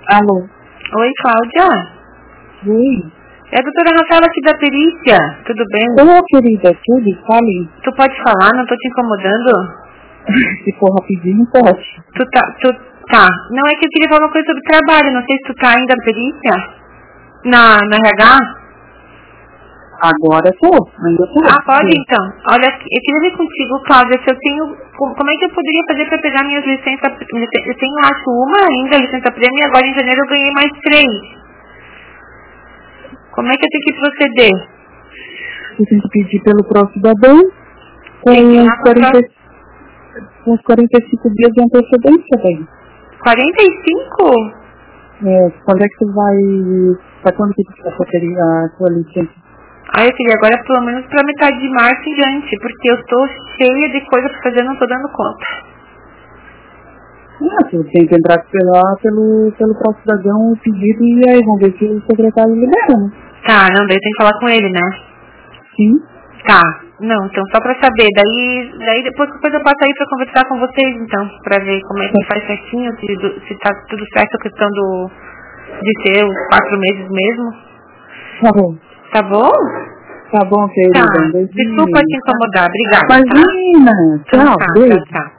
Alô? Oi, Cláudia. Oi. É a doutora Rafaela aqui da perícia. Tudo bem? Ô, querida, tudo? Fale. Tu pode falar? Não tô te incomodando? Se for rapidinho, pode. Tá. Não, é que eu queria falar uma coisa sobre trabalho. Não sei se tu tá ainda na perícia. Na RH? Agora ainda tô. Pode então. Olha, eu queria ver contigo, Cláudia, se eu tenho... Como é que eu poderia fazer para pegar minhas licenças... Eu tenho, acho, uma ainda, licença prêmio, e agora em janeiro eu ganhei mais 3. Como é que eu tenho que proceder? Você tem que pedir pelo Procidadão com uns 45 dias de antecedência, bem. 45? Quando é que tu vai... Pra quando que tu vai fazer a tua licença? Eu queria agora pelo menos pra metade de março em diante, porque eu estou cheia de coisa pra fazer e não tô dando conta. Tu tem que entrar pelo Procidadão o pedido e aí vamos ver se o secretário libera, né? Tá, não, daí eu tenho que falar com ele, né? Sim. Tá, não, então só pra saber, daí depois eu passo aí pra conversar com vocês, então, pra ver como é que faz certinho, se tá tudo certo a questão de ser os 4 meses mesmo. Tá bom. Tá bom? Tá bom, querida. Tá, desculpa te incomodar, obrigada. Imagina, Tá? tchau, Então, beijo. tchau.